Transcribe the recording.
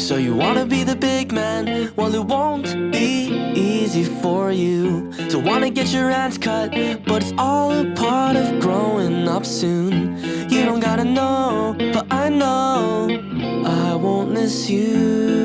So you wanna be the big man? Well, it won't be easy for you. So wanna get your hands cut, but it's all a part of growing up soon. You don't gotta know, but I know I won't miss you.